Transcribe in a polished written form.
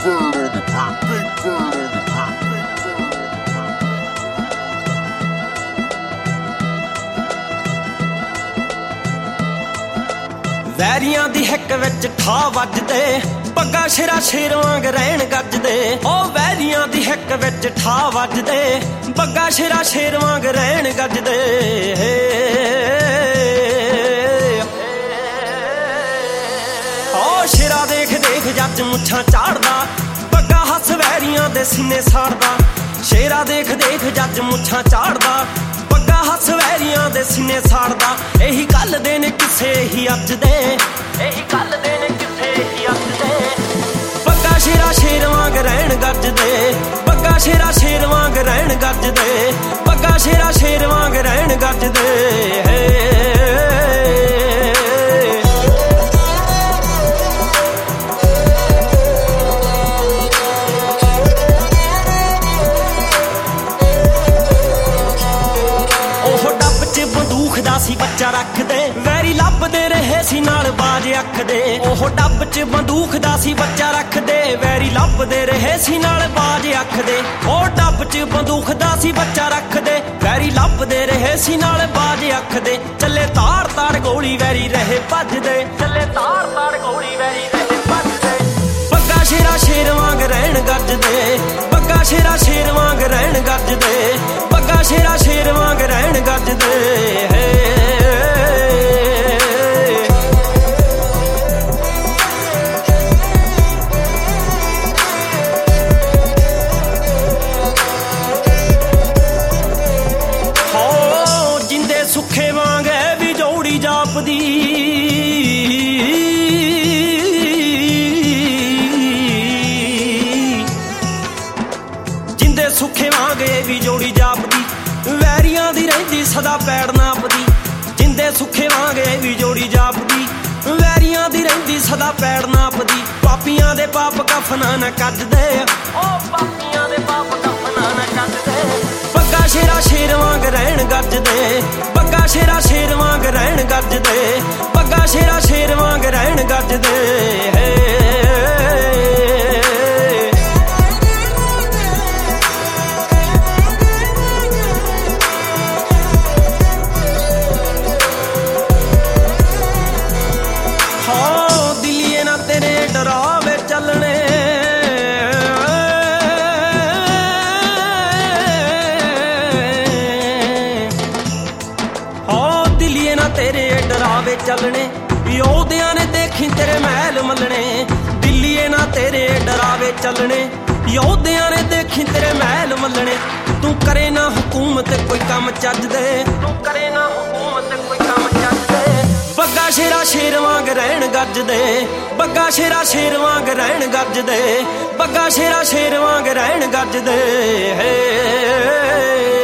ਵੈਰੀਆਂ ਦੀ ਹਿੱਕ ਵਿੱਚ ਠਾ ਵੱਜਦੇ ਪੱਗਾਂ ਸ਼ੇਰਾ ਸ਼ੇਰ ਵਾਂਗ ਰਹਿਣ ਗੱਜਦੇ ਉਹ ਵੈਰੀਆਂ ਦੀ ਹਿੱਕ ਵਿੱਚ ਠਾ ਵੱਜਦੇ ਪੱਗਾਂ ਸ਼ੇਰਾ ਸ਼ੇਰ ਵਾਂਗ ਰਹਿਣ ਗੱਜਦੇ ਉਹ ਸ਼ੇਰਾ ਦੇਖ ਦੇਖ ਜੱਜ ਮੁੱਛਾਂ ਝਾੜਦਾ ਪੱਗਾਂ ਹੱਸ ਵੈਰੀਆਂ ਦੇ ਸੀਨੇ ਸਾੜਦਾ ਸ਼ੇਰਾ ਦੇਖ ਦੇਖ ਜੱਜ ਮੁੱਛਾਂ ਝਾੜਦਾ ਪੱਗਾਂ ਹੱਸ ਵੈਰੀਆਂ ਦੇ ਸੀਨੇ ਸਾੜਦਾ ਇਹੀ ਗੱਲ ਦੇ ਨੇ ਕਿਸੇ ਹੀ ਅੱਜ ਦੇ ਇਹੀ ਗੱਲ ਦੇ ਨੇ ਕਿਸੇ ਹੀ ਅੱਜ ਦੇ ਪੱਗਾਂ ਸ਼ੇਰਾ ਸ਼ੇਰ ਵਾਂਗ ਰਹਿਣ ਗੱਜਦੇ ਪੱਗਾਂ ਸ਼ੇਰਾ ਸ਼ੇਰ ਵਾਂਗ ਰਹਿਣ ਗੱਜਦੇ ਪੱਗਾਂ ਸ਼ੇਰਾ ਸ਼ੇਰ ਵਾਂਗ ਰਹਿਣ ਗੱਜਦੇ ਬੰਦੂਕ ਦਾ ਸੀ ਬੱਚਾ ਰੱਖਦੇ ਵੈਰੀ ਲੱਭਦੇ ਰਹੇ ਸੀ ਨਾਲ ਬਾਜ ਅੱਖ ਦੇ ਉਹ ਡੱਬ 'ਚ ਬੰਦੂਕ ਦਾ ਸੀ ਬੱਚਾ ਰੱਖਦੇ ਵੈਰੀ ਲੱਭਦੇ ਰਹੇ ਸੀ ਨਾਲ ਬਾਜ ਅੱਖ ਦੇ ਉਹ ਡੱਬ 'ਚ ਬੰਦੂਕ ਦਾ ਸੀ ਬੱਚਾ ਰੱਖਦੇ ਵੈਰੀ ਲੱਭਦੇ ਰਹੇ ਸੀ ਨਾਲ ਬਾਜ ਅੱਖ ਦੇ ਚੱਲੇ ਤਾੜ ਤਾੜ ਗੋਲੀ ਵੈਰੀ ਰਹੇ ਭੱਜਦੇ ਚੱਲੇ ਤਾੜ ਤਾੜ ਗੋਲੀ ਵੈਰੀ ਰਹੇ ਭੱਜਦੇ ਪੱਗਾਂ ਸ਼ੇਰਾ ਸ਼ੇਰ ਵਾਂਗ ਰਹਿਣ ਗੱਜਦੇ ਪੱਗਾਂ ਸ਼ੇਰਾ ਸ਼ੇਰ ਵਾਂਗ ਰਹਿਣ ਗੱਜਦੇ ਪੱਗਾਂ ਸ਼ੇਰਾ ਸ਼ੇਰ ਵਾਂਗ ਰਹਿਣ ਗੱਜਦੇ ਸੁੱਖੇ ਵਾਂਗ ਵੀ ਜੋੜੀ ਜਾਪਦੀ ਜਿੰਦੇ ਸੁੱਖੇ ਵਾਂਗ ਵੀ ਜੋੜੀ ਜਾਪਦੀ ਵੈਰੀਆਂ ਦੀ ਰਹਿੰਦੀ ਸਦਾ ਪੈੜ ਨਾਪਦੀ ਜਿੰਦੇ ਸੁੱਖੇ ਵਾਂਗ ਵੀ ਜੋੜੀ ਜਾਪਦੀ ਵੈਰੀਆਂ ਦੀ ਰਹਿੰਦੀ ਸਦਾ ਪੈੜ ਨਾਪਦੀ ਪਾਪੀਆਂ ਦੇ ਪਾਪ ਕਫਨਾਂ ਨਾ ਕੱਜਦੇ ਉਹ ਪਾਪੀਆਂ ਦੇ ਪਾਪ ਕਫਨਾਂ ਨਾ ਕੱਜਦੇ ਪੱਗਾਂ ਸ਼ੇਰਾ ਸ਼ੇਰ ਵਾਂਗ ਰਹਿਣ ਗੱਜਦੇ ਪੱਗਾਂ ਸ਼ੇਰਾ ਸ਼ੇਰ ਵਾਂਗ ਰਹਿਣ ਗੱਜਦੇ ਪੱਗਾਂ ਸ਼ੇਰਾ ਸ਼ੇਰ ਵਾਂਗ ਰਹਿਣ ਗੱਜਦੇ ਹਾਂ ਦਿੱਲੀਏ ਨਾ ਤੇਰੇ ਡਰਾਵੇ ਚੱਲਣੇ ਤੇਰੇ ਡਰਾਵੇ ਚੱਲਣੇ ਯੋਧਿਆਂ ਨੇ ਦੇਖੀ ਤੇਰੇ ਮਹਿਲ ਮੱਲਣੇ ਦਿੱਲੀਏ ਨਾ ਤੇਰੇ ਡਰਾਵੇ ਚੱਲਣੇ ਯੋਧਿਆਂ ਨੇ ਦੇਖੀ ਤੇਰੇ ਮਹਿਲ ਮੱਲਣੇ ਤੂੰ ਕਰੇ ਨਾ ਹਕੂਮਤ ਕੋਈ ਕੰਮ ਚੱਜਦੇ ਤੂੰ ਕਰੇ ਨਾ ਹਕੂਮਤ ਕੋਈ ਕੰਮ ਚੱਜਦੇ ਪੱਗਾਂ ਸ਼ੇਰਾ ਸ਼ੇਰ ਵਾਂਗ ਰਹਿਣ ਗੱਜਦੇ ਪੱਗਾਂ ਸ਼ੇਰਾ ਸ਼ੇਰ ਵਾਂਗ ਰਹਿਣ ਗੱਜਦੇ ਪੱਗਾਂ ਸ਼ੇਰਾ ਸ਼ੇਰ ਵਾਂਗ ਰਹਿਣ ਗੱਜਦੇ